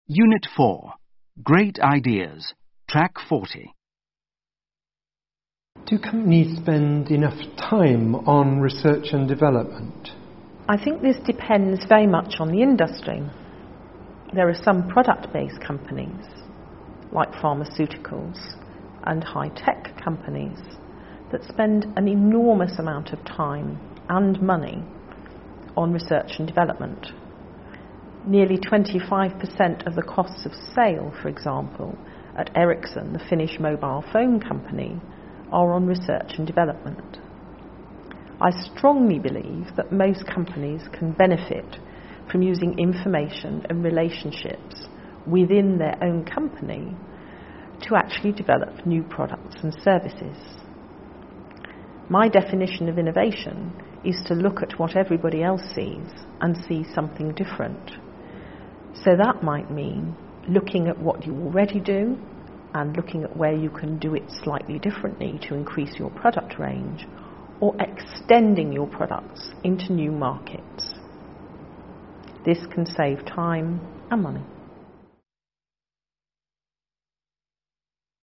Unit 4. Great Ideas. Track 40. Do companies spend enough time on research and development? I think this depends very much on the industry. There are some product-based companies, like pharmaceuticals and high-tech companies, that spend an enormous amount of time and money on research and development. Nearly 25% of the costs of sale, for example, at Ericsson, the Finnish mobile phone company, are on research and development. I strongly believe that most companies can benefit from using information and relationships within their own company to actually develop new products and services. My definition of innovation is to look at what everybody else sees and see something different. So that might mean looking at what you already do and looking at where you can do it slightly differently to increase your product range, or extending your products into new markets. This can save time and money.